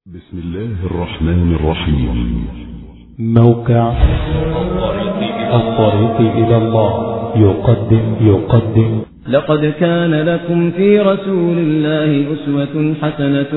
بسم الله الرحمن الرحيم. موقع الطريق إلى الله يقدم لقد كان لكم في رسول الله أسوة حسنة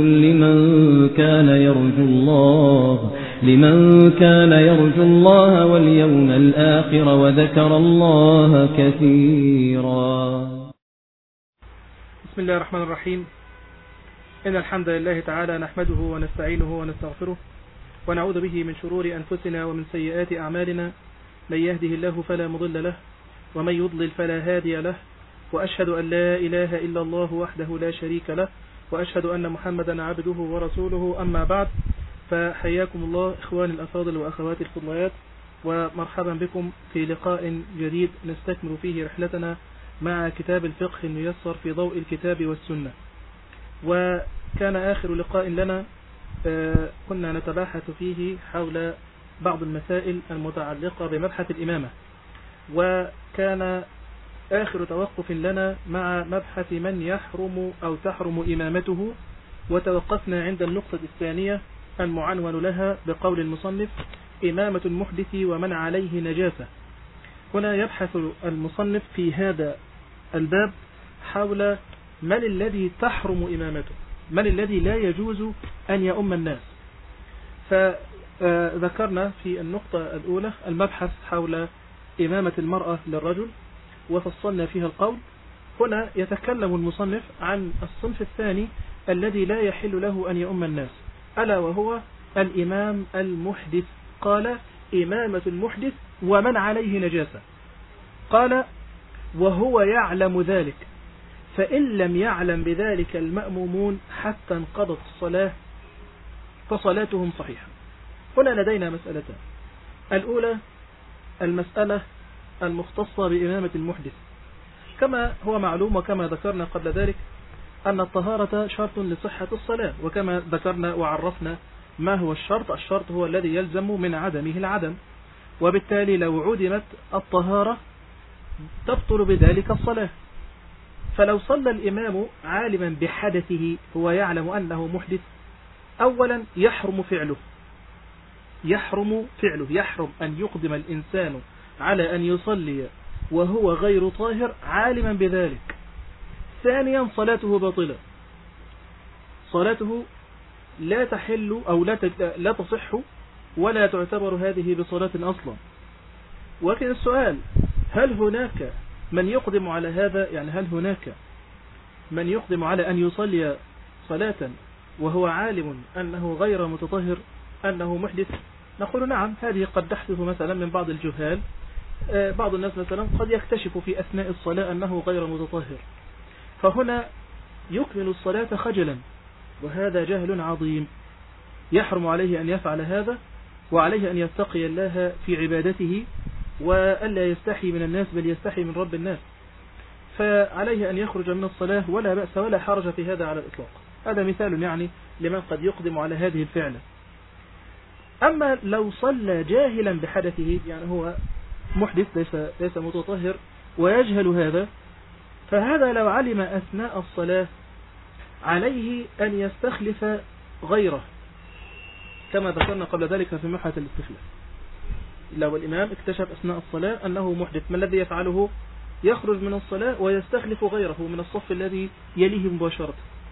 لمن كان يرجو الله واليوم الآخر وذكر الله كثيرا. بسم الله الرحمن الرحيم. إن الحمد لله تعالى نحمده ونستعينه ونستغفره ونعوذ به من شرور أنفسنا ومن سيئات أعمالنا، من يهده الله فلا مضل له ومن يضلل فلا هادي له، وأشهد أن لا إله إلا الله وحده لا شريك له، وأشهد أن محمدا عبده ورسوله. أما بعد، فحياكم الله إخواني الأفاضل وأخواتي الفضليات، ومرحبا بكم في لقاء جديد نستكمل فيه رحلتنا مع كتاب الفقه الميسر في ضوء الكتاب والسنة. وكان آخر لقاء لنا كنا نتباحث فيه حول بعض المسائل المتعلقة بمبحث الإمامة، وكان آخر توقف لنا مع مبحث من يحرم أو تحرم إمامته، وتوقفنا عند النقطة الثانية المعنون لها بقول المصنف: إمامة المحدث ومن عليه نجاسة. هنا يبحث المصنف في هذا الباب حول من الذي تحرم إمامته، من الذي لا يجوز أن يؤم الناس. فذكرنا في النقطة الأولى المبحث حول إمامة المرأة للرجل، وفصلنا فيها القول. هنا يتكلم المصنف عن الصنف الثاني الذي لا يحل له أن يؤم الناس، ألا وهو الإمام المحدث. قال: إمامة المحدث ومن عليه نجاسة. قال: وهو يعلم ذلك، فإن لم يعلم بذلك المأمومون حتى انقضت الصلاة فصلاتهم صحيحة. هنا لدينا مسألتان. الأولى المسألة المختصة بإمامة المحدث. كما هو معلوم وكما ذكرنا قبل ذلك أن الطهارة شرط لصحة الصلاة، وكما ذكرنا وعرفنا ما هو الشرط. الشرط هو الذي يلزم من عدمه العدم، وبالتالي لو عدمت الطهارة تبطل بذلك الصلاة. فلو صلى الإمام عالما بحدثه، هو يعلم أنه محدث، أولا يحرم فعله، يحرم أن يقدم الإنسان على أن يصلي وهو غير طاهر عالما بذلك. ثانيا صلاته باطلة، صلاته لا تحل أو لا تصح ولا تعتبر هذه بصلاة أصلا. ولكن السؤال: هل هناك من يقدم على هذا؟ يعني هل هناك من يقدم على أن يصلي صلاة وهو عالم أنه غير متطهر، أنه محدث؟ نقول نعم، هذه قد تحدث مثلا من بعض الجهال. بعض الناس مثلا قد يكتشف في أثناء الصلاة أنه غير متطهر، فهنا يكمل الصلاة خجلا، وهذا جهل عظيم. يحرم عليه أن يفعل هذا، وعليه أن يتقي الله في عبادته، وألا يستحي من الناس بل يستحي من رب الناس. فعليه أن يخرج من الصلاة ولا بأس ولا حرج في هذا على الإطلاق. هذا مثال يعني لمن قد يقدم على هذه الفعلة. أما لو صلى جاهلا بحدثه، يعني هو محدث ليس متطهر ويجهل هذا، فهذا لو علم أثناء الصلاة عليه أن يستخلف غيره، كما ذكرنا قبل ذلك في مبحث الاستخلاف. لو الإمام اكتشف أثناء الصلاة أنه محدث، ما الذي يفعله؟ يخرج من الصلاة ويستخلف غيره من الصف الذي يليه مباشرة.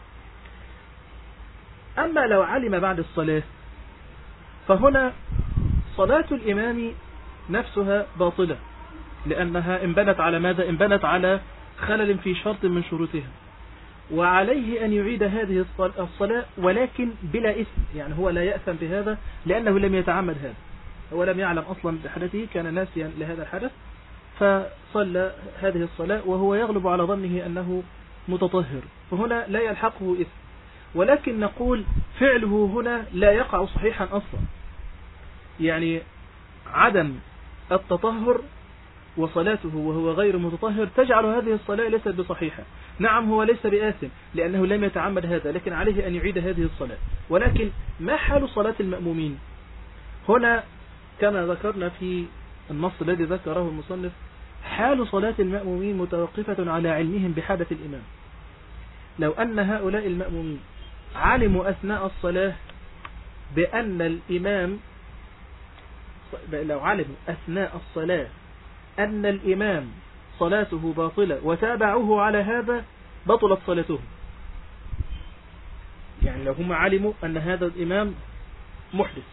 أما لو علم بعد الصلاة، فهنا صلاة الإمام نفسها باطلة، لأنها انبنت على ماذا؟ انبنت على خلل في شرط من شروطها، وعليه أن يعيد هذه الصلاة ولكن بلا إثم. يعني هو لا يأثم بهذا لأنه لم يتعمد هذا، هو لم يعلم أصلا بحدثه، كان ناسيا لهذا الحدث، فصلى هذه الصلاة وهو يغلب على ظنه أنه متطهر، فهنا لا يلحقه إثم. ولكن نقول فعله هنا لا يقع صحيحا أصلا، يعني عدم التطهر وصلاته وهو غير متطهر تجعل هذه الصلاة ليست بصحيحة. نعم، هو ليس بآثم لأنه لم يتعمد هذا، لكن عليه أن يعيد هذه الصلاة. ولكن ما حال صلاة المأمومين؟ هنا كما ذكرنا في النص الذي ذكره المصنف، حال صلاة المأمومين متوقفة على علمهم بحدث الإمام. لو أن هؤلاء المأمومين علموا أثناء الصلاة بأن الإمام لو علموا أثناء الصلاة أن الإمام صلاته باطلة وتابعوه على هذا بطلت صلاتهم. يعني لو هم علموا أن هذا الإمام محدث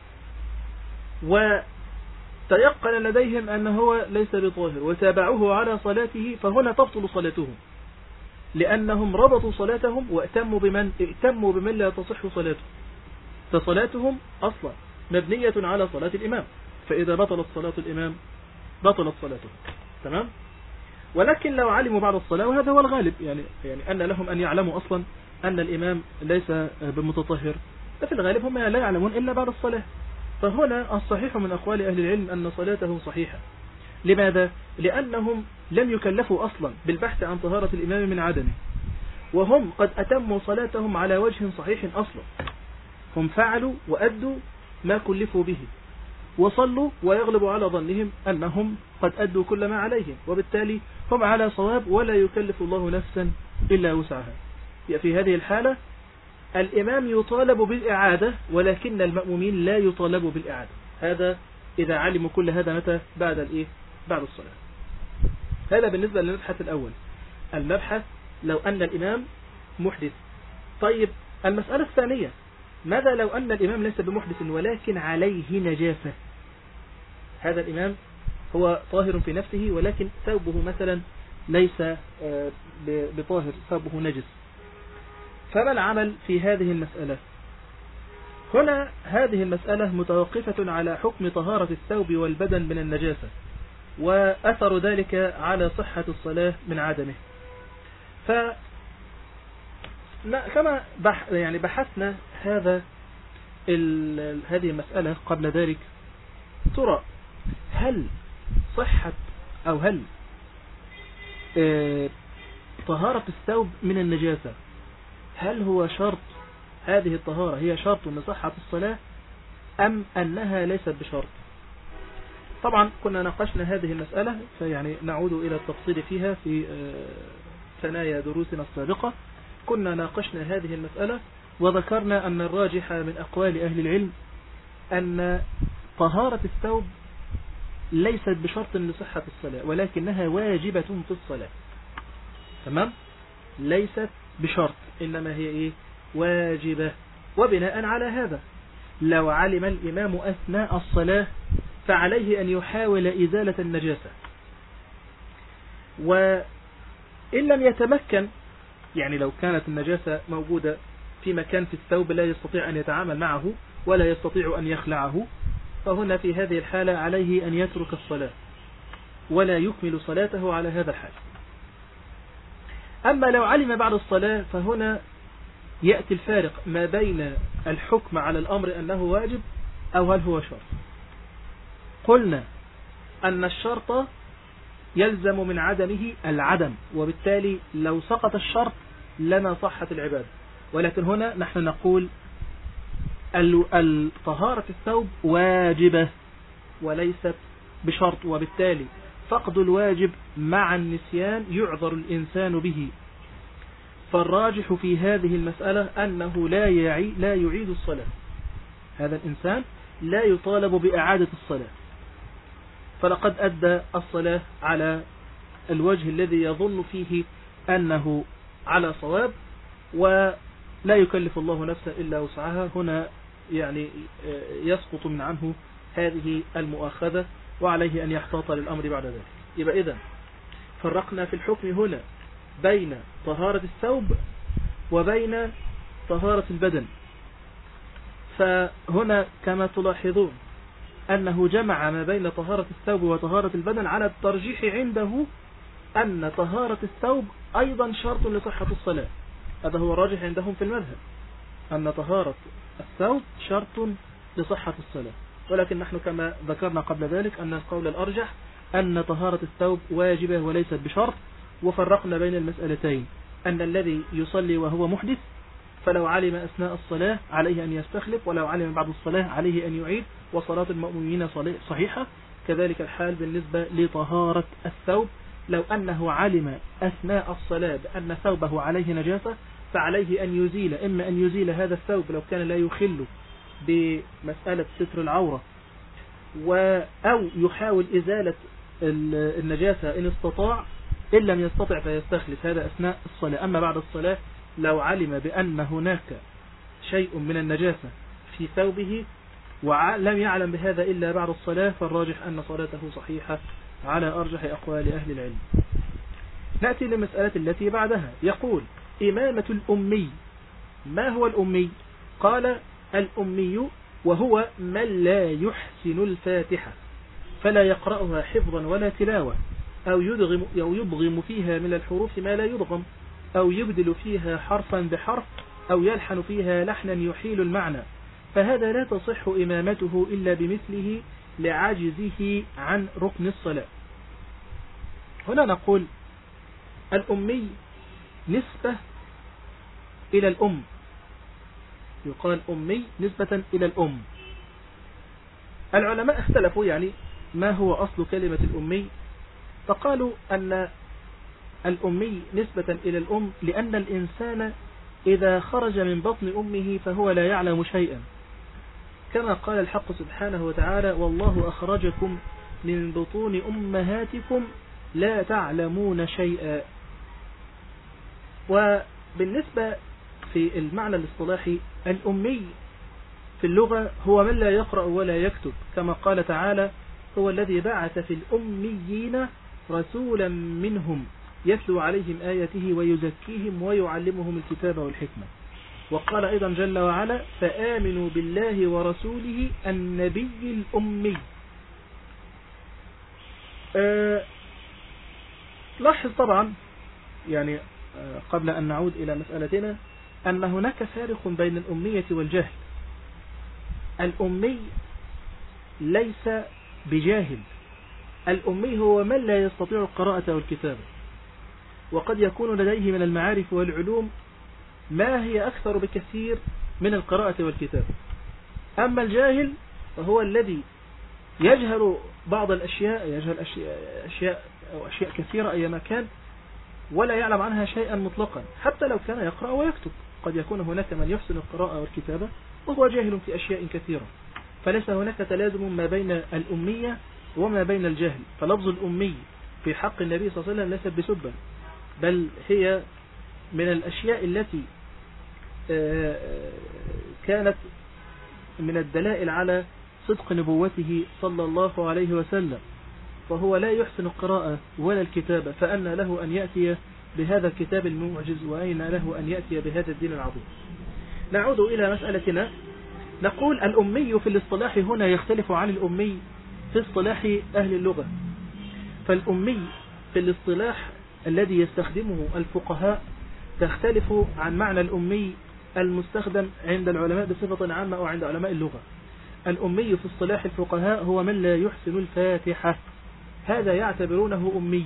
وتيقن لديهم أنه ليس بطاهر وتابعوه على صلاته، فهنا تبطل صلاتهم، لأنهم ربطوا صلاتهم واتموا بمن لا تصح صلاته، فصلاتهم أصلا مبنية على صلاة الإمام، فإذا بطلت صلاة الإمام بطلت صلاته. تمام. ولكن لو علموا بعد الصلاة، وهذا هو الغالب، يعني أن لهم أن يعلموا أصلا أن الإمام ليس بمتطهر، ففي الغالب هم لا يعلمون إلا بعد الصلاة. فهنا الصحيح من أقوال أهل العلم أن صلاتهم صحيحة. لماذا؟ لأنهم لم يكلفوا أصلا بالبحث عن طهارة الإمام من عدمه، وهم قد أتموا صلاتهم على وجه صحيح أصلا. هم فعلوا وأدوا ما كلفوا به وصلوا، ويغلب على ظنهم أنهم قد أدوا كل ما عليهم، وبالتالي هم على صواب ولا يكلف الله نفسا إلا وسعها. في هذه الحالة الإمام يطالب بالإعادة، ولكن المأمومين لا يطالبوا بالإعادة. هذا إذا علموا كل هذا متى؟ بعد الصلاة. هذا بالنسبة للمبحث الأول، المبحث لو أن الإمام محدث. طيب المسألة الثانية، ماذا لو أن الإمام ليس بمحدث ولكن عليه نجاسة؟ هذا الإمام هو طاهر في نفسه ولكن ثوبه مثلا ليس بطاهر، ثوبه نجس، فما العمل في هذه المسألة؟ هنا هذه المسألة متوقفة على حكم طهارة الثوب والبدن من النجاسة، وأثر ذلك على صحة الصلاة من عدمه. كما بحثنا هذه المسألة قبل ذلك، ترى هل صحة أو هل طهارة الثوب من النجاسة، هل هو شرط، هذه الطهارة هي شرط لصحة الصلاة أم أنها ليست بشرط؟ طبعا كنا ناقشنا هذه المسألة، فيعني نعود إلى التفصيل فيها في ثنايا دروسنا السابقة. كنا ناقشنا هذه المسألة وذكرنا أن الراجح من أقوال أهل العلم أن طهارة الثوب ليست بشرط لصحة الصلاة، ولكنها واجبة في الصلاة. تمام؟ ليست بشرط، إنما هي واجبة. وبناء على هذا لو علم الإمام أثناء الصلاة فعليه أن يحاول إزالة النجاسة، وإن لم يتمكن، يعني لو كانت النجاسة موجودة في مكان في الثوب لا يستطيع أن يتعامل معه ولا يستطيع أن يخلعه، فهنا في هذه الحالة عليه أن يترك الصلاة ولا يكمل صلاته على هذا الحال. أما لو علم بعد الصلاة فهنا يأتي الفارق ما بين الحكم على الأمر أنه واجب أو هل هو شرط. قلنا أن الشرط يلزم من عدمه العدم، وبالتالي لو سقط الشرط لما صحت العبادة. ولكن هنا نحن نقول طهارة الثوب واجبة وليست بشرط، وبالتالي فقد الواجب مع النسيان يعذر الإنسان به. فالراجح في هذه المسألة أنه لا يعيد الصلاة، هذا الإنسان لا يطالب بإعادة الصلاة، فلقد أدى الصلاة على الوجه الذي يظن فيه أنه على صواب، ولا يكلف الله نفسا إلا وسعها. هنا يعني يسقط من عنه هذه المؤاخذة، وعليه أن يحتاط للأمر بعد ذلك. يبقى إذن فرقنا في الحكم هنا بين طهارة الثوب وبين طهارة البدن. فهنا كما تلاحظون أنه جمع ما بين طهارة الثوب وطهارة البدن على الترجيح عنده أن طهارة الثوب أيضا شرط لصحة الصلاة. هذا هو الراجح عندهم في المذهب، أن طهارة الثوب شرط لصحة الصلاة. ولكن نحن كما ذكرنا قبل ذلك أن القول الأرجح أن طهارة الثوب واجبة وليست بشرط. وفرقنا بين المسألتين، أن الذي يصلي وهو محدث فلو علم أثناء الصلاة عليه أن يستخلف، ولو علم بعد الصلاة عليه أن يعيد، وصلاة المؤمنين صحيحة. كذلك الحال بالنسبة لطهارة الثوب، لو أنه علم أثناء الصلاة بأن ثوبه عليه نجاسة فعليه أن يزيل، إما أن يزيل هذا الثوب لو كان لا يخل بمسألة ستر العورة أو يحاول إزالة النجاسة إن استطاع، إن لم يستطع فيستخلف، هذا أثناء الصلاة. أما بعد الصلاة لو علم بأن هناك شيء من النجاسة في ثوبه ولم يعلم بهذا إلا بعد الصلاة فالراجح أن صلاته صحيحة على أرجح أقوال أهل العلم. نأتي للمسألة التي بعدها، يقول إمامة الأمي. ما هو الأمي؟ قال الأمي وهو من لا يحسن الفاتحة فلا يقرأها حفظا ولا تلاوة، أو يضغم فيها من الحروف ما لا يضغم، أو يبدل فيها حرفا بحرف، أو يلحن فيها لحنا يحيل المعنى، فهذا لا تصح إمامته إلا بمثله لعجزه عن ركن الصلاة. هنا نقول الأمي نسبة إلى الأم، يقال أمي نسبة إلى الأم. العلماء اختلفوا يعني ما هو أصل كلمة الأمي، فقالوا أن الأمي نسبة إلى الأم لأن الإنسان إذا خرج من بطن أمه فهو لا يعلم شيئا، كما قال الحق سبحانه وتعالى والله أخرجكم من بطون أمهاتكم لا تعلمون شيئا. وبالنسبة في المعنى الاصطلاحي الأمي في اللغة هو من لا يقرأ ولا يكتب، كما قال تعالى هو الذي بعث في الأميين رسولا منهم يتلو عليهم آياته ويزكيهم ويعلمهم الكتاب والحكمة. وقال أيضا جل وعلا فآمنوا بالله ورسوله النبي الأمي. لاحظ طبعا يعني قبل أن نعود إلى مسألتنا أن هناك فارق بين الأمية والجهل. الأمي ليس بجاهل، الأمي هو من لا يستطيع القراءة والكتابة، وقد يكون لديه من المعارف والعلوم ما هي أكثر بكثير من القراءة والكتابة. أما الجاهل فهو الذي يجهل بعض الأشياء، يجهل أشياء كثيرة أيما كان ولا يعلم عنها شيئا مطلقا، حتى لو كان يقرأ ويكتب. قد يكون هناك من يحسن القراءة والكتابة وهو جاهل في أشياء كثيرة، فليس هناك تلازم ما بين الأمية وما بين الجهل. فلفظ الأمي في حق النبي صلى الله عليه وسلم ليست بسبا، بل هي من الأشياء التي كانت من الدلائل على صدق نبوته صلى الله عليه وسلم، فهو لا يحسن القراءة ولا الكتابة، فأن له أن يأتي بهذا الكتاب المعجز وأين له أن يأتي بهذا الدين العظيم. نعود إلى مسألتنا، نقول الأمي في الاصطلاح هنا يختلف عن الأمي في اصطلاح أهل اللغة. فالأمي في الاصطلاح الذي يستخدمه الفقهاء تختلف عن معنى الأمي المستخدم عند العلماء بصفة عامة أو عند علماء اللغة. الأمي في اصطلاح الفقهاء هو من لا يحسن الفاتحة، هذا يعتبرونه أمي.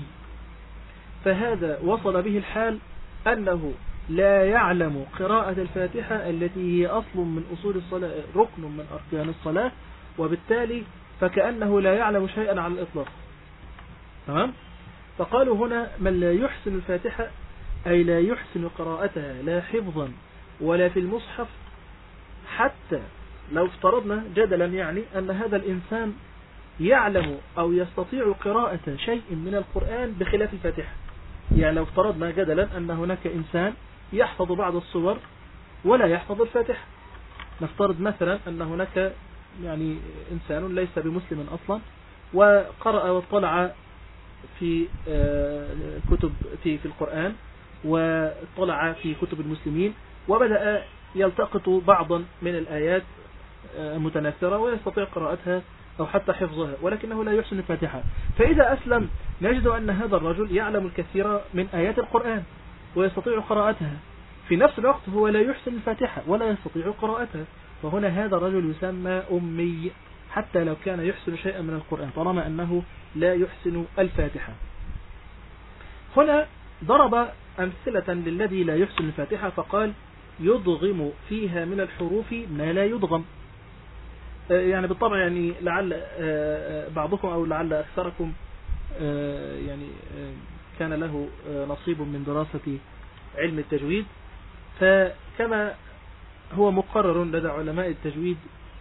فهذا وصل به الحال أنه لا يعلم قراءة الفاتحة التي هي أصل من أصول الصلاة، ركن من أركان الصلاة، وبالتالي فكأنه لا يعلم شيئا على الإطلاق. تمام؟ فقالوا هنا من لا يحسن الفاتحة أي لا يحسن قراءتها لا حفظا ولا في المصحف، حتى لو افترضنا جدلا يعني أن هذا الإنسان يعلم أو يستطيع قراءة شيء من القرآن بخلاف الفاتحة. يعني لو افترضنا جدلا أن هناك إنسان يحفظ بعض الصور ولا يحفظ الفاتحة، نفترض مثلا أن هناك يعني إنسان ليس بمسلم أصلا وقرأ واطلع في كتب في القرآن واطلع في كتب المسلمين وبدأ يلتقط بعضا من الآيات متناثرة ويستطيع قراءتها أو حتى حفظها، ولكنه لا يحسن الفاتحة. فإذا أسلم نجد أن هذا الرجل يعلم الكثير من آيات القرآن ويستطيع قراءتها، في نفس الوقت هو لا يحسن الفاتحة ولا يستطيع قراءتها، فهنا هذا الرجل يسمى أمي حتى لو كان يحسن شيئا من القرآن طالما أنه لا يحسن الفاتحة. هنا ضرب أمثلة للذي لا يحسن الفاتحة فقال يضغم فيها من الحروف ما لا يضغم. يعني بالطبع يعني لعل بعضكم أو لعل أكثركم يعني كان له نصيب من دراسة علم التجويد، فكما هو مقرر لدى علماء التجويد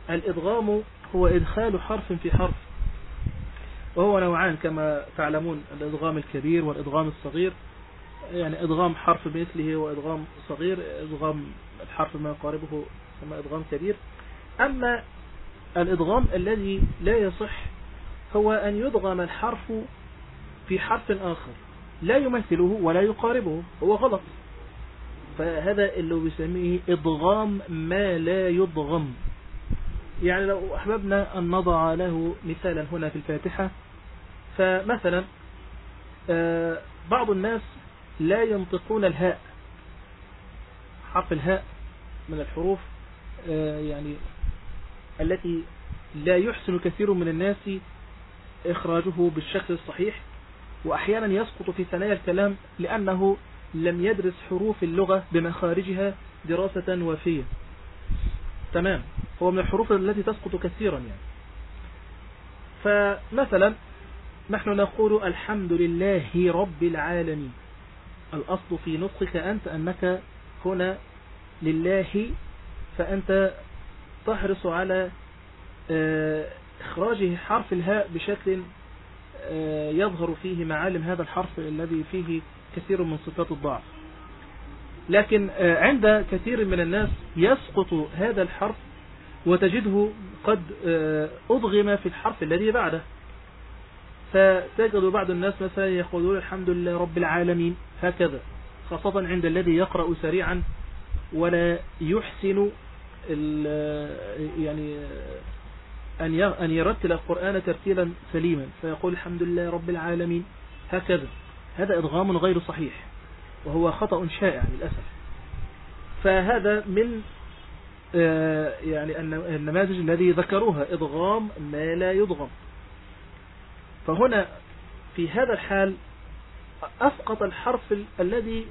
الإدغام هو إدخال حرف في حرف، وهو نوعان كما تعلمون: الإدغام الكبير والإدغام الصغير. يعني إدغام حرف بمثله وإدغام صغير، إدغام الحرف ما يقاربه ثم إدغام كبير. أما الإدغام الذي لا يصح هو أن يدغم الحرف في حرف آخر لا يمثله ولا يقاربه، هو غلط. فهذا اللي بيسميه إدغام ما لا يدغم. يعني لو أحببنا أن نضع له مثالا هنا في الفاتحة، فمثلا بعض الناس لا ينطقون الهاء، حرف الهاء من الحروف يعني التي لا يحسن كثير من الناس إخراجه بالشكل الصحيح، وأحيانا يسقط في ثنايا الكلام لأنه لم يدرس حروف اللغة بمخارجها دراسة وافية. تمام، هو من الحروف التي تسقط كثيرا يعني. فمثلا نحن نقول الحمد لله رب العالمين، الأصل في نطقك أنك هنا لله، فأنت تحرص على إخراجه حرف الهاء بشكل يظهر فيه معالم هذا الحرف الذي فيه كثير من صفات الضعف. لكن عند كثير من الناس يسقط هذا الحرف وتجده قد أضغم في الحرف الذي بعده، فتجد بعض الناس مثلا يقولون الحمد لله رب العالمين هكذا، خاصة عند الذي يقرأ سريعا ولا يحسن يعني أن يرتل القرآن ترتيلا سليما، فيقول الحمد لله رب العالمين هكذا. هذا إدغام غير صحيح وهو خطأ شائع للأسف. فهذا من يعني النماذج الذي ذكروها إدغام ما لا يدغم. فهنا في هذا الحال أسقط الحرف الذي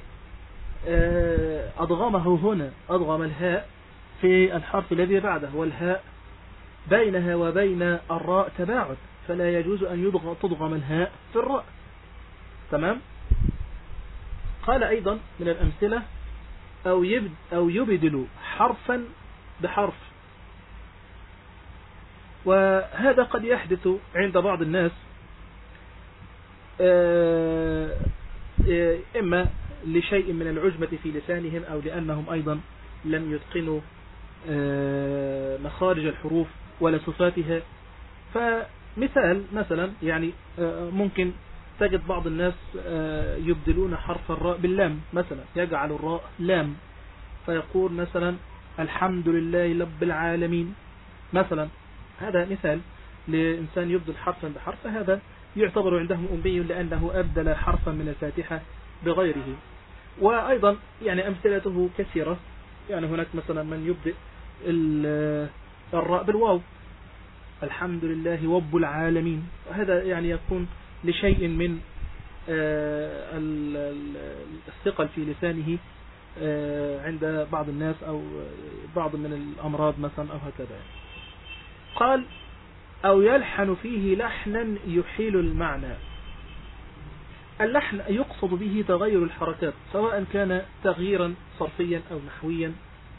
أدغمه هنا، أدغم الهاء في الحرف الذي بعده، والهاء بينها وبين الراء تباعد، فلا يجوز أن تدغم الهاء في الراء. تمام. قال أيضا من الأمثلة أو يبدل حرفا بحرف، وهذا قد يحدث عند بعض الناس إما لشيء من العجمة في لسانهم أو لأنهم أيضا لم يتقنوا مخارج الحروف ولا صفاتها. فمثال مثلا يعني ممكن تجد بعض الناس يبدلون حرف الراء باللام مثلا، يجعل الراء لام، فيقول مثلا الحمد لله رب العالمين مثلا. هذا مثال لإنسان يبدل حرفا بحرف، هذا يعتبر عندهم أمي لأنه أبدل حرفا من الفاتحة بغيره. وأيضا يعني أمثلته كثيرة، يعني هناك مثلا من يبدل الراء بالواو، الحمد لله رب العالمين، هذا يعني يكون لشيء من الثقل في لسانه عند بعض الناس أو بعض من الأمراض مثلا أو هكذا. قال أو يلحن فيه لحنا يحيل المعنى. اللحن يقصد به تغير الحركات سواء كان تغييرا صرفيا أو نحويا.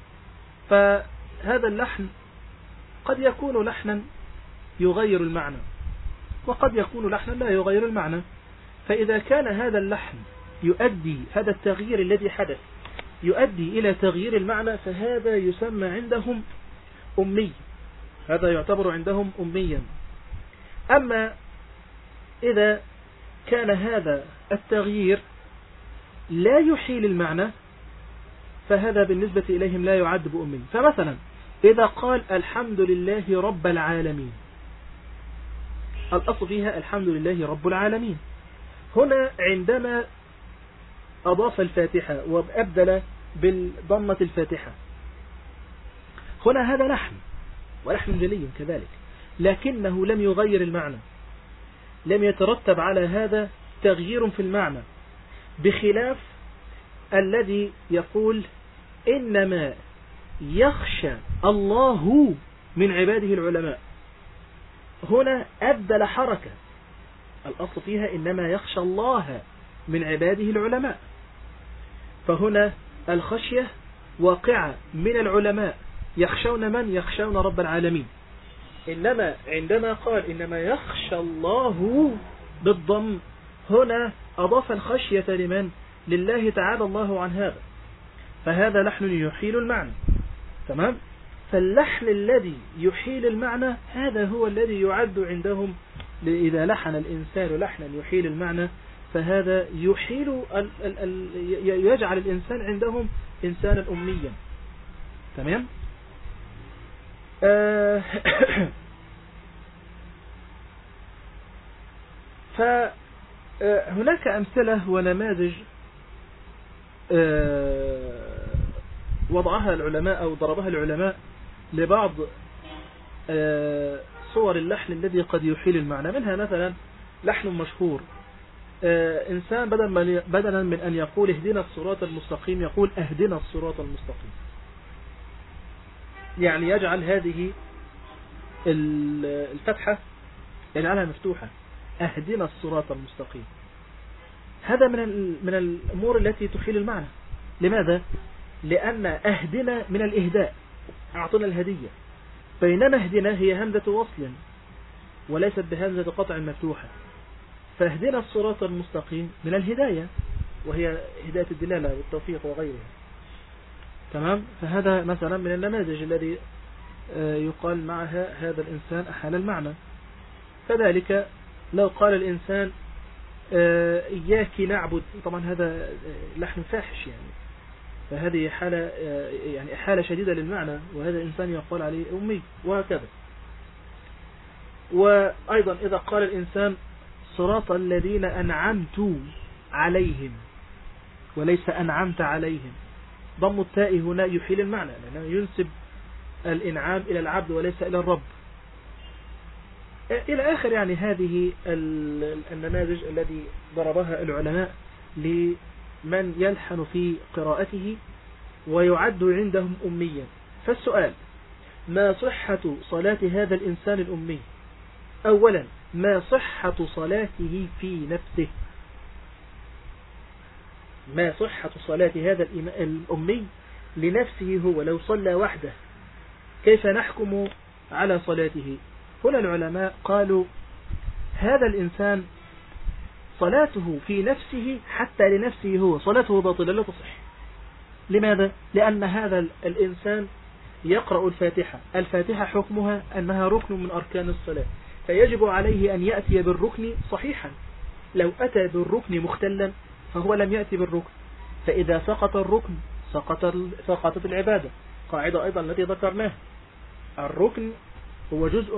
فهذا اللحن قد يكون لحنا يغير المعنى وقد يكون لحنا لا يغير المعنى. فإذا كان هذا اللحن يؤدي، هذا التغيير الذي حدث يؤدي إلى تغيير المعنى، فهذا يسمى عندهم أمي، هذا يعتبر عندهم أميا. أما إذا كان هذا التغيير لا يحيل المعنى فهذا بالنسبة إليهم لا يعد بأمي. فمثلا إذا قال الحمد لله رب العالمين، الأصل فيها الحمد لله رب العالمين. هنا عندما أضاف الفاتحة وأبدل بالضمة الفاتحة، هنا هذا لحن ولحن جلي كذلك، لكنه لم يغير المعنى، لم يترتب على هذا تغيير في المعنى، بخلاف الذي يقول إنما يخشى الله من عباده العلماء. هنا أبدل حركة، الأصل فيها إنما يخشى الله من عباده العلماء، فهنا الخشية واقعة من العلماء يخشون من؟ يخشون رب العالمين. إنما عندما قال إنما يخشى الله بالضم هنا أضاف الخشية لمن؟ لله تعالى الله عن هذا، فهذا لحن يحيل المعنى. تمام؟ فاللحن الذي يحيل المعنى هذا هو الذي يعد عندهم، إذا لحن الإنسان لحنا يحيل المعنى فهذا يحيل يجعل الإنسان عندهم إنسانا أميا. تمام؟ فهناك أمثلة ونماذج وضعها العلماء أو ضربها العلماء لبعض صور اللحن الذي قد يحيل المعنى. منها مثلا لحن مشهور، إنسان بدلا من أن يقول اهدنا الصراط المستقيم يقول اهدنا الصراط المستقيم، يعني يجعل هذه الفتحة يجعلها مفتوحة، اهدنا الصراط المستقيم. هذا من الأمور التي تحيل المعنى. لماذا؟ لأن اهدنا من الإهداء، أعطنا الهدية، بينما اهدنا هي همزة وصل وليست بهمزة قطع مفتوحة. فاهدنا الصراط المستقيم من الهداية وهي هداية الدلالة والتوفيق وغيرها. تمام؟ فهذا مثلا من النماذج الذي يقال معها هذا الإنسان أحال المعنى. كذلك لو قال الإنسان إياك نعبد، طبعا هذا لحن فاحش يعني، فهذه حالة يعني حالة شديدة للمعنى، وهذا الإنسان يقال عليه أمي، وهكذا. وأيضا إذا قال الإنسان صراط الذين أنعمت عليهم وليس أنعمت عليهم، ضم التاء هنا يحيل المعنى لأنه ينسب الإنعام إلى العبد وليس إلى الرب، إلى آخر. يعني هذه النماذج التي ضربها العلماء لمن يلحن في قراءته ويعد عندهم أميا. فالسؤال: ما صحة صلاة هذا الإنسان الأمي؟ أولا، ما صحة صلاته في نفسه؟ ما صحة صلاة هذا الأمي لنفسه هو؟ لو صلى وحده كيف نحكم على صلاته؟ هنا العلماء قالوا هذا الإنسان صلاته في نفسه حتى لنفسه هو صلاته باطلة لا تصح. لماذا؟ لأن هذا الإنسان يقرأ الفاتحة، الفاتحة حكمها أنها ركن من أركان الصلاة، فيجب عليه أن يأتي بالركن صحيحا. لو أتى بالركن مختلا فهو لم يأتي بالركن، فإذا سقط الركن سقطت العبادة. قاعدة أيضا التي ذكرناها، الركن هو جزء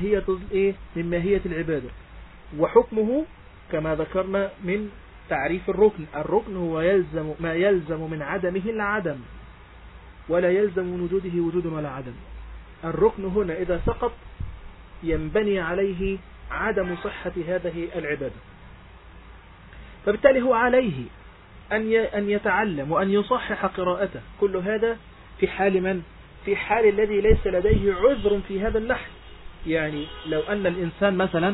من ماهية العبادة، وحكمه كما ذكرنا من تعريف الركن. الركن هو ما يلزم من عدمه العدم، ولا يلزم من وجوده وجود ولا عدم. الركن هنا إذا سقط ينبني عليه عدم صحة هذه العبادة، فبالتالي هو عليه أن يتعلم وأن يصحح قراءته. كل هذا في حال من؟ في حال الذي ليس لديه عذر في هذا اللحن. يعني لو أن الإنسان مثلا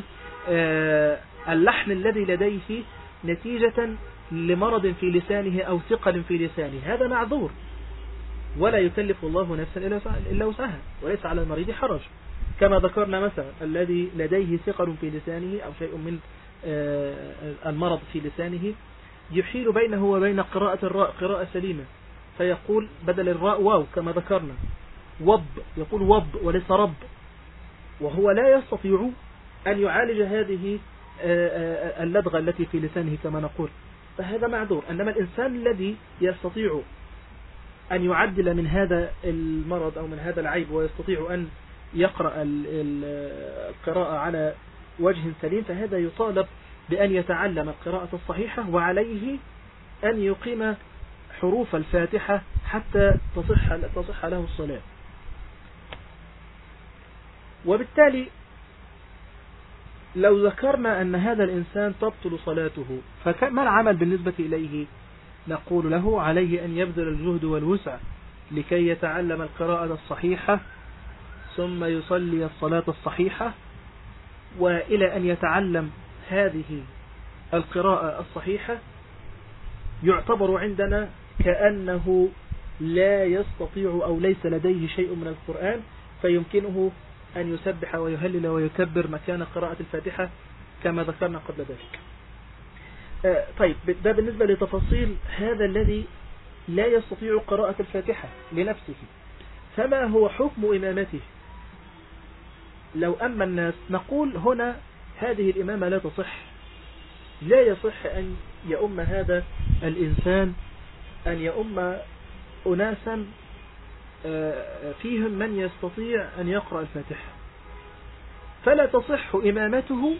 اللحن الذي لديه نتيجة لمرض في لسانه أو ثقل في لسانه، هذا معذور، ولا يكلف الله نفسا إلا وسعها، وليس على المريض حرج. كما ذكرنا مثلا الذي لديه ثقل في لسانه أو شيء من المرض في لسانه، يحيل بينه وبين قراءة الراء قراءة سليمة، فيقول بدل الراء واو كما ذكرنا، وب، يقول وب وليس رب، وهو لا يستطيع أن يعالج هذه اللدغة التي في لسانه كما نقول، فهذا معذور. أنما الإنسان الذي يستطيع أن يعدل من هذا المرض أو من هذا العيب ويستطيع أن يقرأ القراءة على وجه سليم، فهذا يطالب بأن يتعلم القراءة الصحيحة، وعليه أن يقيم حروف الفاتحة حتى تصح له الصلاة. وبالتالي لو ذكرنا أن هذا الإنسان تبطل صلاته، فما العمل بالنسبة إليه؟ نقول له عليه أن يبذل الجهد والوسع لكي يتعلم القراءة الصحيحة، ثم يصلي الصلاة الصحيحة، وإلى أن يتعلم هذه القراءة الصحيحة يعتبر عندنا كأنه لا يستطيع أو ليس لديه شيء من القرآن فيمكنه أن يسبح ويهلل ويكبر مكان قراءة الفاتحة كما ذكرنا قبل ذلك. طيب ده بالنسبة لتفاصيل هذا الذي لا يستطيع قراءة الفاتحة لنفسه، فما هو حكم إمامته لو أما الناس؟ نقول هنا هذه الإمامة لا تصح، لا يصح أن يؤم هذا الإنسان أن يؤم أناسا فيهم من يستطيع أن يقرأ الفاتحة، فلا تصح إمامته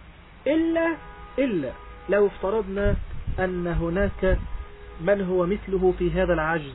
إلا لو افترضنا أن هناك من هو مثله في هذا العجز.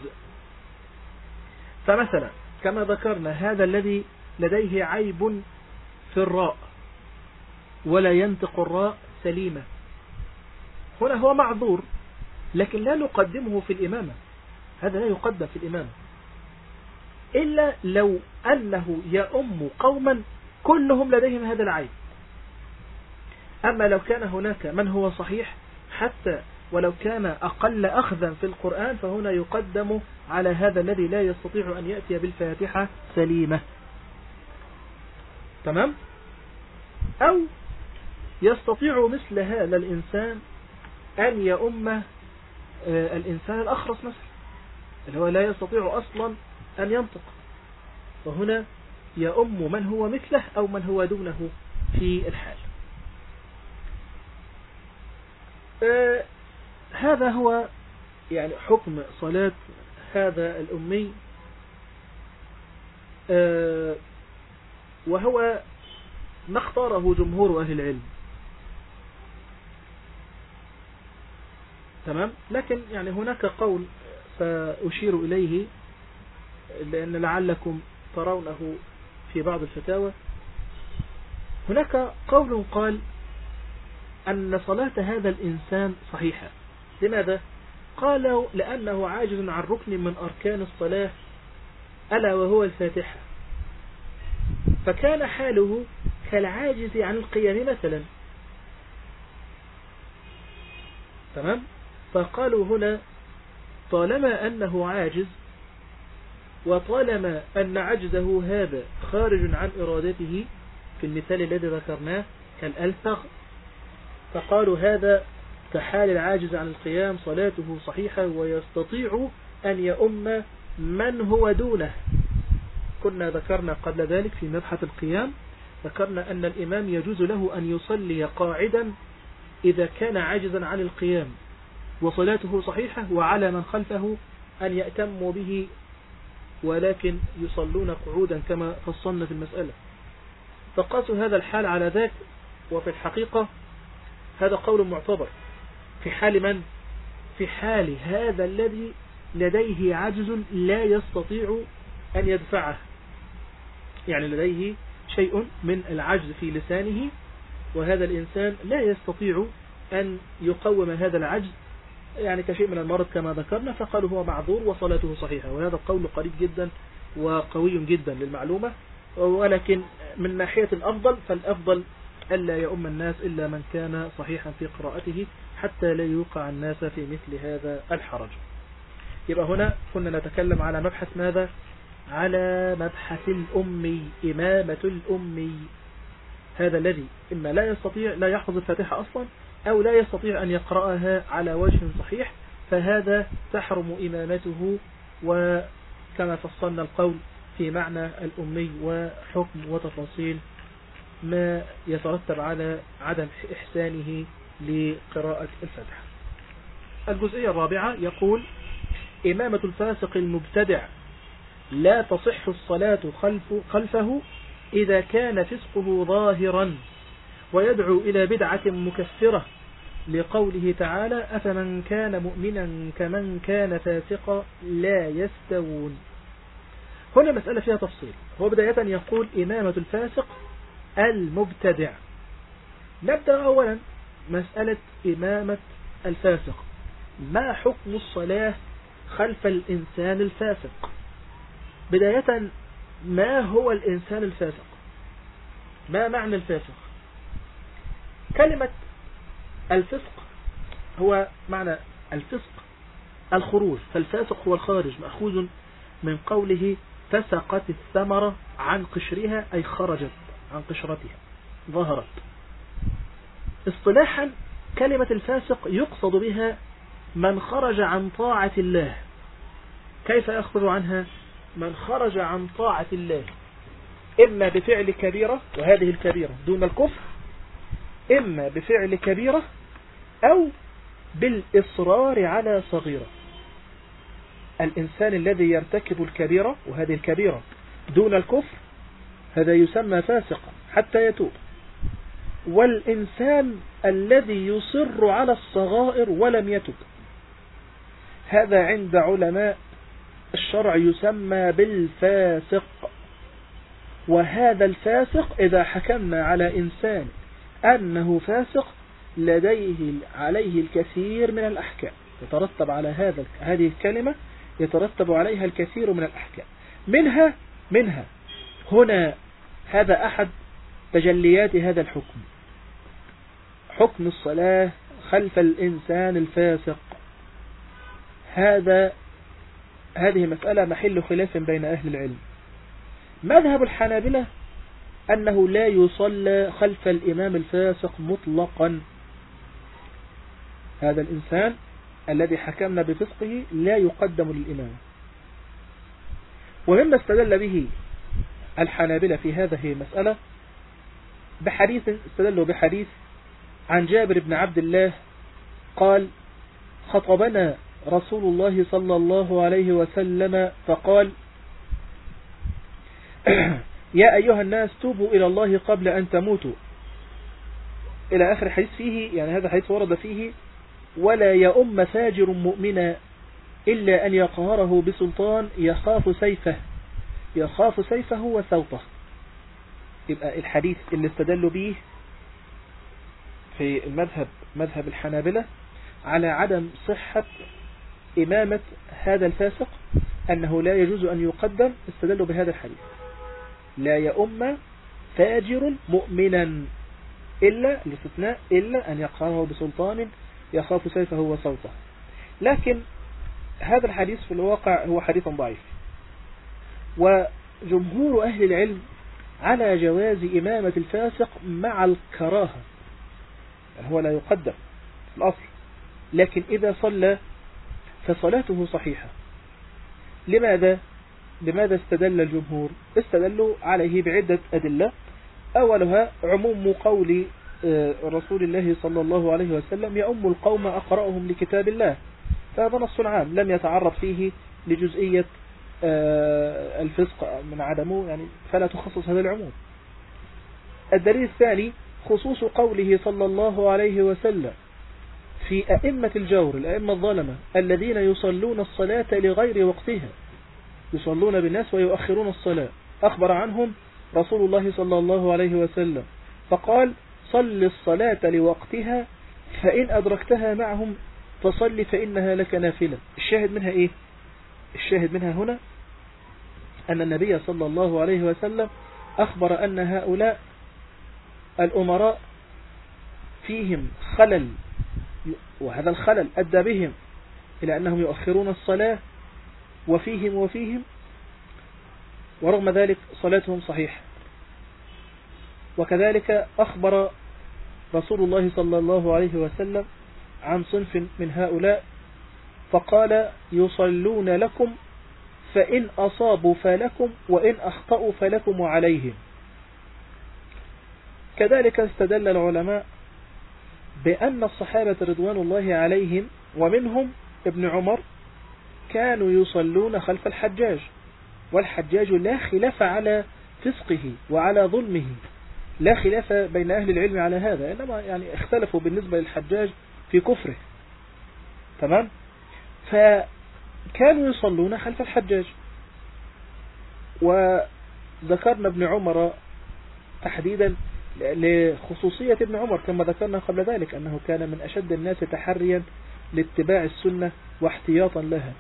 فمثلا كما ذكرنا هذا الذي لديه عيب في الراء ولا ينطق الراء سليمة، هنا هو معذور، لكن لا نقدمه في الإمامة، هذا لا يقدم في الإمامة إلا لو أنه يؤم قوما كلهم لديهم هذا العيب. أما لو كان هناك من هو صحيح حتى ولو كان أقل أخذا في القرآن فهنا يقدم على هذا الذي لا يستطيع أن يأتي بالفاتحة سليمة. تمام؟ أو يستطيع مثل هذا الإنسان أن يؤم الإنسان الأخرس مثلا اللي هو لا يستطيع أصلا أن ينطق، فهنا يؤم من هو مثله أو من هو دونه في الحال. هذا هو يعني حكم صلاة هذا الأمي، وهو ما اختاره جمهور أهل العلم. تمام؟ لكن يعني هناك قول سأشير إليه لأن لعلكم ترونه في بعض الفتاوى. هناك قول قال أن صلاة هذا الإنسان صحيحة. لماذا؟ قالوا لأنه عاجز عن ركن من أركان الصلاة ألا وهو الفاتحة، فكان حاله كالعاجز عن القيام مثلا. تمام؟ فقالوا هنا طالما أنه عاجز وطالما أن عجزه هذا خارج عن إرادته في المثال الذي ذكرناه كالألفغ، فقالوا هذا كحال العاجز عن القيام صلاته صحيحة ويستطيع أن يؤم من هو دونه. كنا ذكرنا قبل ذلك في مبحث القيام ذكرنا أن الإمام يجوز له أن يصلي قاعدا إذا كان عاجزا عن القيام وصلاته صحيحة، وعلى من خلفه أن يأتموا به ولكن يصلون قعودا كما فصلنا في المسألة. فقاسوا هذا الحال على ذاك، وفي الحقيقة هذا قول معتبر في حال من؟ في حال هذا الذي لديه عجز لا يستطيع أن يدفعه، يعني لديه شيء من العجز في لسانه وهذا الإنسان لا يستطيع أن يقوم هذا العجز، يعني كشيء من المرض كما ذكرنا، فقالوا هو معذور وصلاته صحيحة. وهذا القول قريب جدا وقوي جدا للمعلومة، ولكن من ناحية الأفضل فالأفضل ألا يؤم الناس إلا من كان صحيحا في قراءته حتى لا يوقع الناس في مثل هذا الحرج. يبقى هنا كنا نتكلم على مبحث ماذا؟ على مبحث الأمي، إمامة الأمي، هذا الذي إما لا يستطيع لا يحفظ الفاتحة أصلا أو لا يستطيع أن يقرأها على وجه صحيح، فهذا تحرم إمامته، وكما فصلنا القول في معنى الأمي وحكم وتفاصيل ما يترتب على عدم إحسانه لقراءة الفاتحة. الجزئية الرابعة يقول إمامة الفاسق المبتدع لا تصح الصلاة خلفه إذا كان فسقه ظاهرا ويدعو إلى بدعة مكفرة، لقوله تعالى أفمن كان مؤمنا كمن كان فاسقا لا يستوون. هنا مسألة فيها تفصيل. هو بداية يقول إمامة الفاسق المبتدع. نبدأ أولا مسألة إمامة الفاسق، ما حكم الصلاة خلف الإنسان الفاسق؟ بداية ما هو الإنسان الفاسق؟ ما معنى الفاسق؟ كلمة الفسق هو معنى الفسق الخروج، فالفاسق هو الخارج، مأخوذ من قوله فسقت الثمرة عن قشرها، أي خرجت عن قشرتها، ظهرت. اصطلاحا كلمة الفاسق يقصد بها من خرج عن طاعة الله. كيف يخرج عنها؟ من خرج عن طاعة الله إما بفعل كبيرة، وهذه الكبيرة دون الكفر، إما بفعل كبيرة أو بالإصرار على صغيرة. الإنسان الذي يرتكب الكبيرة، وهذه الكبيرة دون الكفر، هذا يسمى فاسقا حتى يتوب. والإنسان الذي يصر على الصغائر ولم يتب، هذا عند علماء الشرع يسمى بالفاسق. وهذا الفاسق إذا حكمنا على إنسان أنه فاسق لديه عليه الكثير من الأحكام، يترتب على هذه الكلمة يترتب عليها الكثير من الأحكام. منها هنا هذا أحد تجليات هذا الحكم، حكم الصلاة خلف الإنسان الفاسق. هذه مسألة محل خلاف بين أهل العلم. مذهب الحنابلة أنه لا يصلى خلف الإمام الفاسق مطلقا. هذا الإنسان الذي حكمنا بفسقه لا يقدم للإمام. ومما استدل به الحنابلة في هذه المسألة استدلوا بحديث عن جابر بن عبد الله قال: خطبنا رسول الله صلى الله عليه وسلم فقال: يا أيها الناس توبوا إلى الله قبل أن تموتوا، إلى آخر حديث فيه، يعني هذا حديث ورد فيه: ولا يؤم فاجر مؤمنا إلا أن يقهره بسلطان يخاف سيفه وسوطه. يبقى الحديث اللي استدلوا به في مذهب الحنابلة على عدم صحة إمامة هذا الفاسق، أنه لا يجوز أن يقدم، استدلوا بهذا الحديث: لا يؤم فاجر مؤمنا الاستثناء إلا أن يقهره بسلطان يخاف سيفه وصوته. لكن هذا الحديث في الواقع هو حديث ضعيف، وجمهور أهل العلم على جواز إمامة الفاسق مع الكراهة، هو لا يقدم في الأصل، لكن إذا صلى فصلاته صحيحة. لماذا استدل الجمهور؟ استدلوا عليه بعدة أدلة. أولها عموم قول رسول الله صلى الله عليه وسلم: يؤم القوم أقرأهم لكتاب الله، فهذا نص عام لم يتعرض فيه لجزئية الفسق من عدمه، يعني فلا تخصص هذا العموم. الدليل الثاني خصوص قوله صلى الله عليه وسلم في أئمة الجور، الأئمة الظلمة الذين يصلون الصلاة لغير وقتها، يصلون بالناس ويؤخرون الصلاة. أخبر عنهم رسول الله صلى الله عليه وسلم فقال: صل الصلاة لوقتها فإن أدركتها معهم فصل فإنها لك نافلة. الشاهد منها إيه؟ الشاهد منها هنا أن النبي صلى الله عليه وسلم أخبر أن هؤلاء الأمراء فيهم خلل، وهذا الخلل أدى بهم إلى أنهم يؤخرون الصلاة وفيهم، ورغم ذلك صلاتهم صحيحة. وكذلك أخبر رسول الله صلى الله عليه وسلم عن صنف من هؤلاء فقال: يصلون لكم فإن أصابوا فلكم وإن أخطأوا فلكم وعليهم. كذلك استدل العلماء بأن الصحابة رضوان الله عليهم ومنهم ابن عمر كانوا يصلون خلف الحجاج، والحجاج لا خلاف على فسقه وعلى ظلمه، لا خلاف بين أهل العلم على هذا، إنما يعني اختلفوا بالنسبة للحجاج في كفره. تمام؟ فكانوا يصلون خلف الحجاج. وذكرنا ابن عمر تحديدا لخصوصية ابن عمر كما ذكرنا قبل ذلك أنه كان من أشد الناس تحريا لاتباع السنة واحتياطا لها.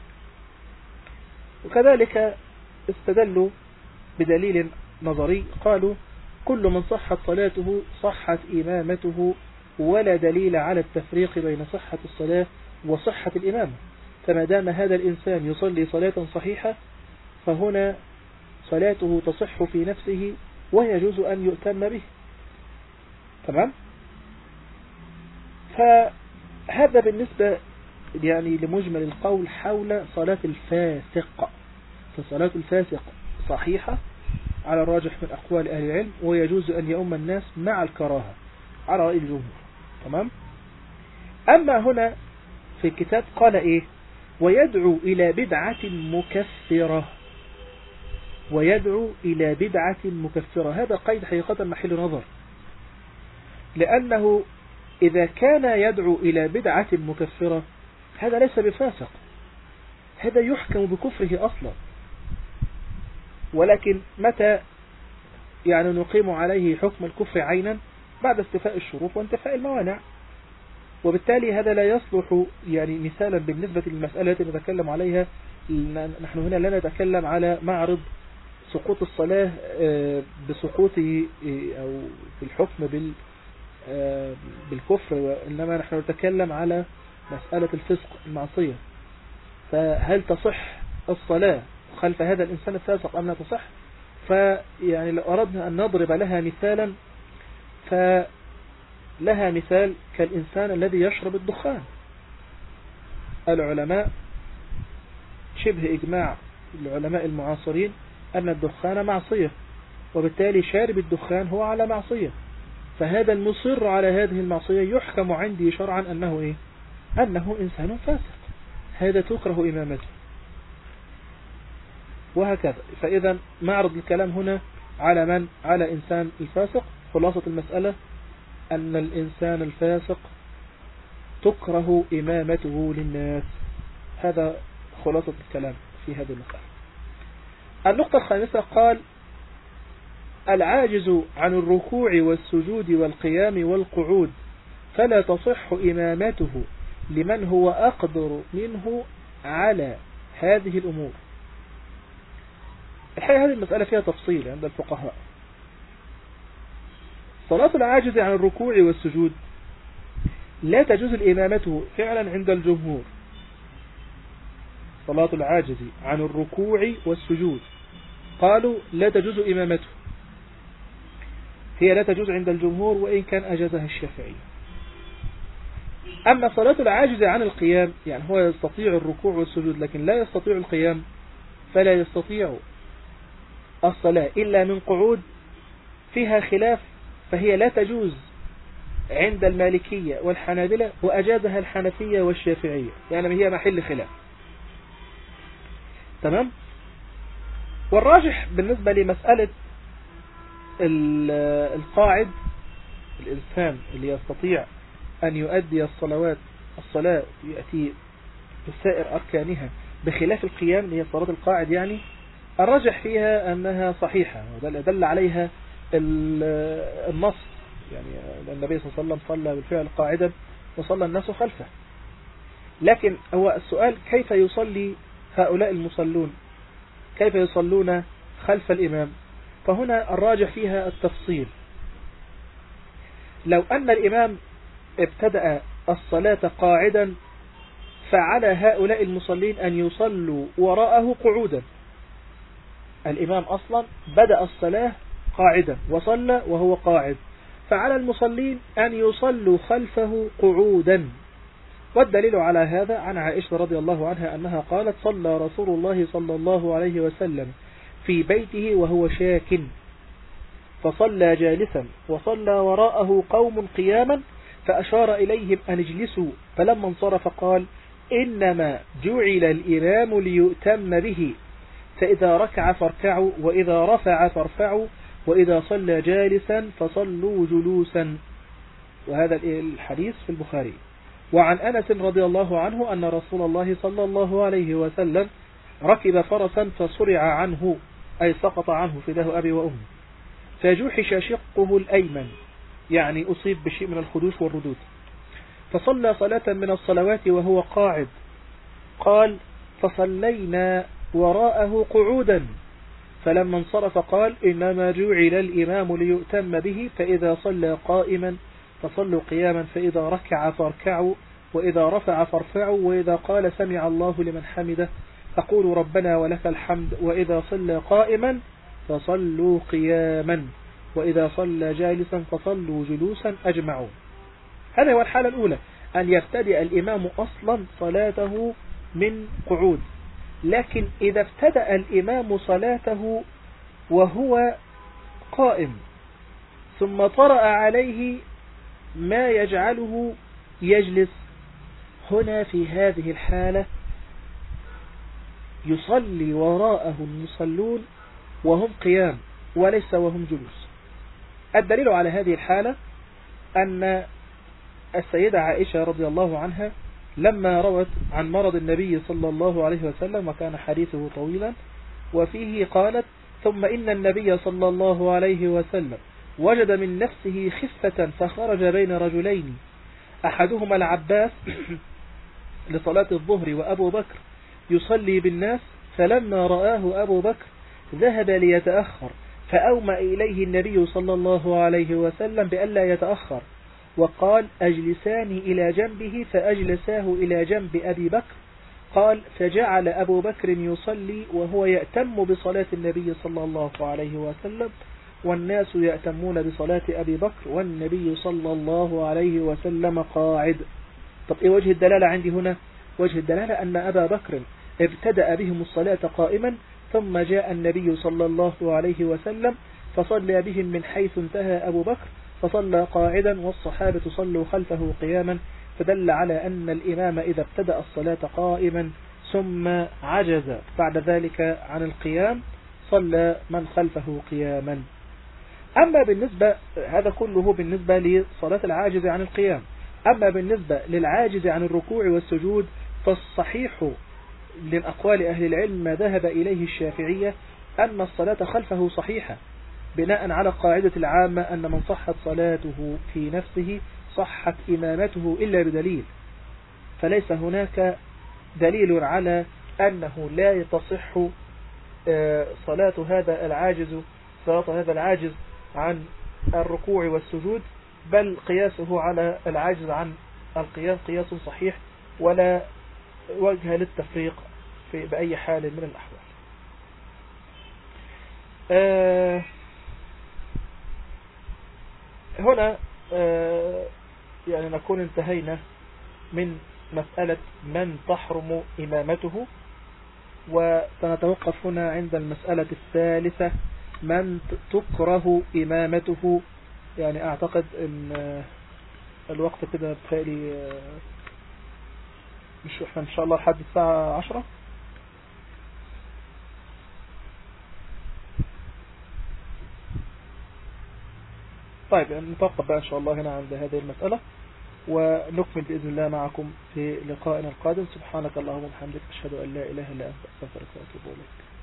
وكذلك استدلوا بدليل نظري، قالوا: كل من صحت صلاته صحت إمامته، ولا دليل على التفريق بين صحة الصلاة وصحة الإمامة. فما دام هذا الإنسان يصلي صلاة صحيحة فهنا صلاته تصح في نفسه ويجوز أن يؤتم به. تمام؟ فهذا بالنسبة يعني لمجمل القول حول صلاة الفاسق. فصلاة الفاسق صحيحة على الراجح من أقوال أهل العلم، ويجوز أن يؤم الناس مع الكراهة على رأي الجمهور. تمام؟ أما هنا في الكتاب قال إيه؟ ويدعو إلى بدعة مكفرة. ويدعو إلى بدعة مكفرة، هذا قيد حقيقة محل نظر، لأنه إذا كان يدعو إلى بدعة مكفرة هذا ليس بفاسق، هذا يحكم بكفره أصلا. ولكن متى يعني نقيم عليه حكم الكفر عينا؟ بعد استفاء الشروط وانتفاء الموانع. وبالتالي هذا لا يصلح يعني مثالا بالنسبة للمسألة التي نتكلم عليها. نحن هنا لا نتكلم على معرض سقوط الصلاة بسقوطه أو بالحكم بالكفر، وإنما نحن نتكلم على مسألة الفسق المعصية. فهل تصح الصلاة خلف هذا الإنسان الفاسق أم لا تصح؟ فيعني لو أردنا أن نضرب لها مثالا، فلها مثال كالإنسان الذي يشرب الدخان. العلماء شبه إجماع العلماء المعاصرين أن الدخان معصية، وبالتالي شارب الدخان هو على معصية، فهذا المصر على هذه المعصية يحكم عندي شرعا أنه إيه؟ أنه إنسان فاسق، هذا تكره إمامته وهكذا. فإذا معرض الكلام هنا على من؟ على إنسان الفاسق. خلاصة المسألة أن الإنسان الفاسق تكره إمامته للناس، هذا خلاصة الكلام في هذه المسألة. النقطة الخامسة قال العاجز عن الركوع والسجود والقيام والقعود فلا تصح إمامته لمن هو أقدر منه على هذه الأمور. الحقيقة هذه المسألة فيها تفصيل عند الفقهاء. صلاة العاجز عن الركوع والسجود لا تجوز الإمامته فعلا عند الجمهور. صلاة العاجز عن الركوع والسجود قالوا لا تجوز إمامته، هي لا تجوز عند الجمهور وإن كان أجازها الشافعي. أما صلاة العاجز عن القيام، يعني هو يستطيع الركوع والسجود لكن لا يستطيع القيام، فلا يستطيع الصلاة إلا من قعود، فيها خلاف، فهي لا تجوز عند المالكية والحنابلة وأجازها الحنفية والشافعية، يعني هي محل خلاف. تمام؟ والراجح بالنسبة لمسألة القاعد، الإنسان اللي يستطيع أن يؤدي الصلاة يأتي بسائر أركانها بخلاف القيام اللي هي صلاة القاعد، يعني الراجح فيها أنها صحيحة، ودل عليها النص، يعني النبي صلى الله عليه وسلم صلى بالفعل قاعدا وصلى الناس خلفه. لكن هو السؤال كيف يصلي هؤلاء المصلون، كيف يصلون خلف الإمام؟ فهنا الراجح فيها التفصيل. لو أن الإمام ابتدأ الصلاة قاعدا فعلى هؤلاء المصلين أن يصلوا وراءه قعودا. الإمام أصلا بدأ الصلاة قاعدا وصلى وهو قاعد، فعلى المصلين أن يصلوا خلفه قعودا. والدليل على هذا عن عائشة رضي الله عنها أنها قالت صلى رسول الله صلى الله عليه وسلم في بيته وهو شاك، فصلى جالسا وصلى وراءه قوم قياما فأشار إليهم أن اجلسوا، فلما انصرف قال إنما جعل الإمام ليؤتم به، فإذا ركع فاركعوا وإذا رفع فارفعوا وإذا صلى جالسا فصلوا جلوسا. وهذا الحديث في البخاري. وعن أنس رضي الله عنه أن رسول الله صلى الله عليه وسلم ركب فرسا فصرع عنه، أي سقط عنه فداه أبي وأمي، فجوحش شقه الأيمن، يعني أصيب بشيء من الخدوش والردود، فصلى صلاة من الصلوات وهو قاعد. قال فصلينا وراءه قعودا، فلما انصرف قال إنما جعل الإمام ليؤتم به، فإذا صلى قائما فصلوا قياما، فإذا ركع فاركعوا وإذا رفع فارفعوا، وإذا قال سمع الله لمن حمده فقولوا ربنا ولك الحمد، وإذا صلى قائما فصلوا قياما، وإذا صلى جالسا فصلوا جلوسا أجمعون. هذا هو الحالة الأولى، أن يبتدئ الإمام أصلا صلاته من قعود. لكن إذا ابتدأ الإمام صلاته وهو قائم ثم طرأ عليه ما يجعله يجلس، هنا في هذه الحالة يصلي وراءه المصلون وهم قيام وليس وهم جلوس. الدليل على هذه الحالة أن السيدة عائشة رضي الله عنها لما روت عن مرض النبي صلى الله عليه وسلم، وكان حديثه طويلا، وفيه قالت: ثم إن النبي صلى الله عليه وسلم وجد من نفسه خفة فخرج بين رجلين، أحدهما العباس لصلاة الظهر وأبو بكر يصلي بالناس، فلما رآه أبو بكر ذهب ليتأخر، فأومأ إليه النبي صلى الله عليه وسلم بألا يتأخر، وقال: أجلساني إلى جنبه، فأجلساه إلى جنب أبي بكر. قال: فجعل أبو بكر يصلي وهو يأتم بصلاة النبي صلى الله عليه وسلم، والناس يأتمون بصلاة أبي بكر، والنبي صلى الله عليه وسلم قاعد. طب إيه وجه الدلالة عندي هنا؟ وجه الدلالة أن أبا بكر ابتدأ بهم الصلاة قائما، ثم جاء النبي صلى الله عليه وسلم فصلى بهم من حيث انتهى أبو بكر، فصلى قاعدا والصحابة صلوا خلفه قياما، فدل على أن الإمام إذا ابتدأ الصلاة قائما ثم عجز بعد ذلك عن القيام صلى من خلفه قياما. أما بالنسبة، هذا كله بالنسبة لصلاة العاجز عن القيام. أما بالنسبة للعاجز عن الركوع والسجود، فالصحيح من أقوال أهل العلم ما ذهب إليه الشافعية أن الصلاة خلفه صحيحة، بناء على قاعدة العامة أن من صحت صلاته في نفسه صحت إمامته إلا بدليل، فليس هناك دليل على أنه لا تصح صلاة هذا العاجز عن الركوع والسجود، بل قياسه على العاجز عن القيام قياس صحيح، ولا وجه للتفريق بأي حال من الأحوال. هنا يعني نكون انتهينا من مسألة من تحرم إمامته، وسنتوقف هنا عند المسألة الثالثة من تكره إمامته. يعني أعتقد أن الوقت كده بتخيلي مش احنا إن شاء الله لحد الساعة 10. طيب نتوقف بقى إن شاء الله هنا عند هذه المسألة، ونكمل بإذن الله معكم في لقائنا القادم. سبحانك اللهم وبحمدك، أشهد أن لا إله إلا أنت، أستغفرك وأتوب إليك.